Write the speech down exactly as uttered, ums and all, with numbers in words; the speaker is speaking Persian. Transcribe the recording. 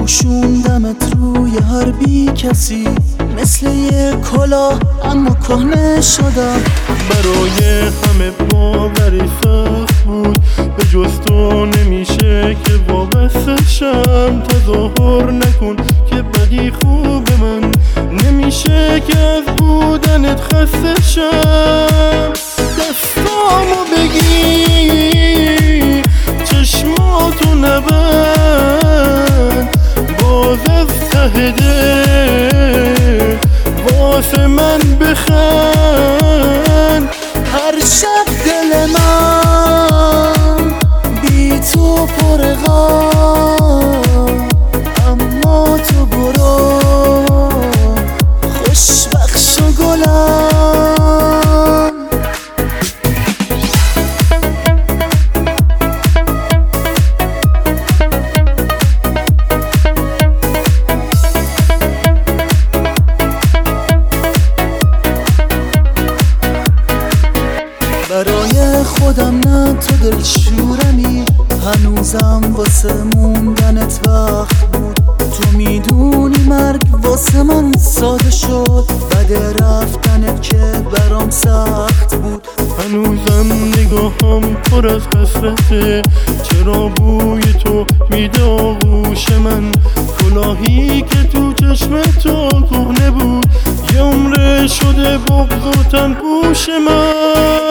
پوشوندمت روی هر بی کسی، مثل یه کلاه اما کهنه شدم. برای همه باوری سخت بود، به جز تو نمیشه که وابسته شم. تظاهر نکن که بدی خوب من، نمیشه که از بودنت خسته شم. دستامو بگیر، چشماتو نبند، باز از ته دل واسه من بخند. هر شب دل من بی تو پر غم، اما تو برو خوشبخش و گلم. برای خودم نه تو دلشورمی، هنوزم واسه موندنت وقت بود. تو میدونی مرگ واسه من ساده شد، بده رفتنت که برام سخت بود. هنوزم نگاهم پر از حسرته، چرا بوی تو میده آغوش من. کلاهی که تو چشم تو کهنه بود، یه عمره شده بغض و تن پوش من.